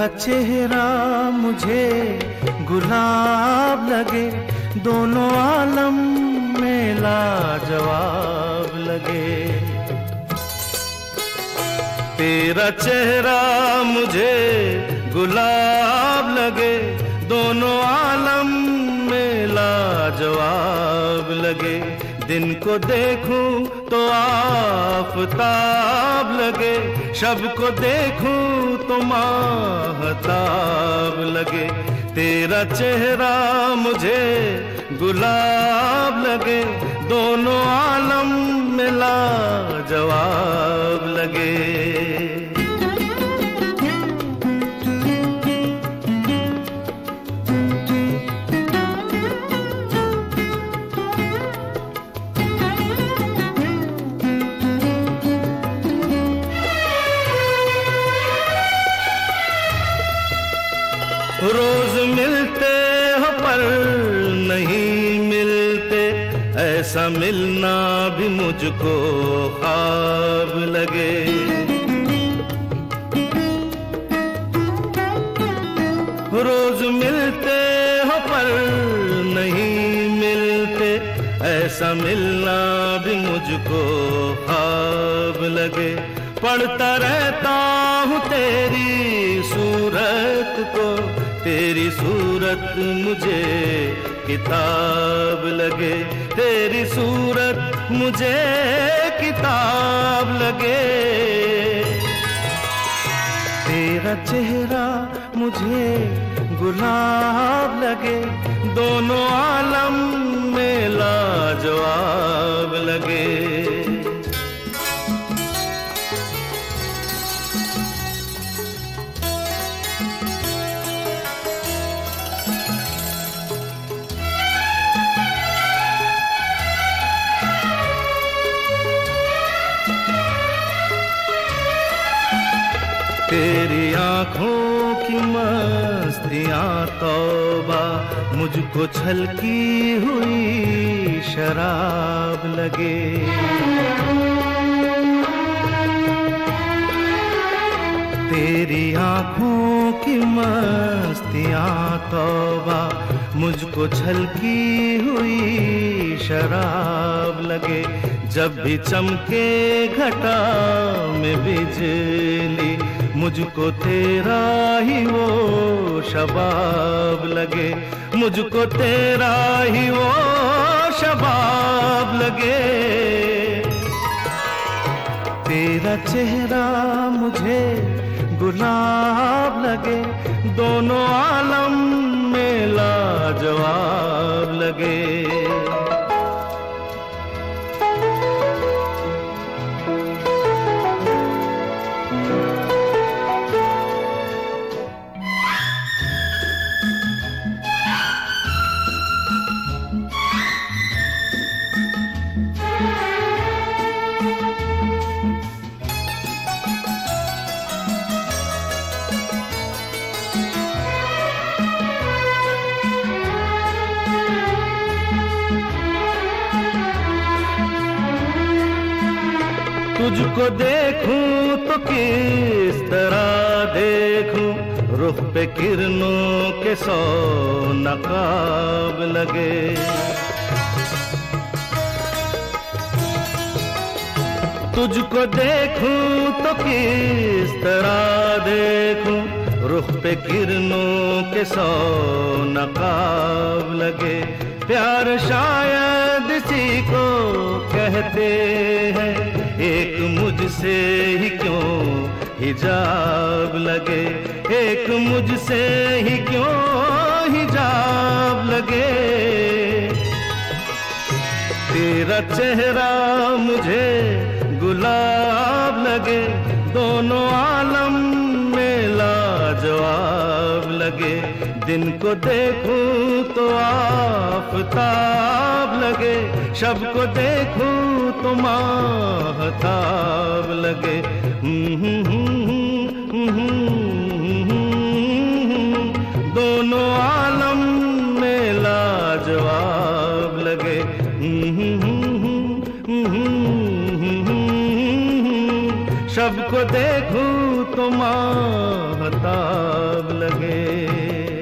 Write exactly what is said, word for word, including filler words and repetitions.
तेरा चेहरा मुझे गुलाब लगे, दोनों आलम में लाजवाब लगे। तेरा चेहरा मुझे गुलाब लगे, दोनों आलम में लाजवाब लगे। दिन को देखूं तो आफताब लगे, शब को देखूं तो माहताब लगे। तेरा चेहरा मुझे गुलाब लगे, दोनों आलम में लाजवाब लगे। रोज मिलते हो पर नहीं मिलते, ऐसा मिलना भी मुझको ख्वाब लगे। रोज मिलते हो पर नहीं मिलते, ऐसा मिलना भी मुझको ख्वाब लगे। पढ़ता रहता हूँ तेरी सूरत को, तेरी सूरत मुझे किताब लगे। तेरी सूरत मुझे किताब लगे। तेरा चेहरा मुझे गुलाब लगे, दोनों आलम में लाजवाब लगे। तेरी आँखों की मस्तियाँ तौबा, मुझको छलकी हुई शराब लगे। तेरी आँखों की मस्तियाँ तौबा, मुझको छलकी हुई शराब लगे। जब भी चमके घटा में बिजली, मुझको तेरा ही वो शबाब लगे। मुझको तेरा ही वो शबाब लगे। तेरा चेहरा मुझे गुलाब लगे, दोनों आलम में लाजवाब लगे। तुझको देखूं तो किस तरह देखूं, रुख पे किरणों के सौ नकाब लगे। तुझको देखूं तो किस तरह देखूं, रुख पे किरणों के सौ नकाब लगे। प्यार शायद इसी को कहते हैं, एक मुझसे ही क्यों हिजाब लगे। एक मुझसे ही क्यों हिजाब लगे। तेरा चेहरा मुझे गुलाब लगे, दोनों आलम में लाजवाब लगे। दिन को देखूं तो आफताब लगे, शब को देखूं तो माहताब लगे। दोनों आलम में लाजवाब लगे। सबको देखूं तो माहताब लगे।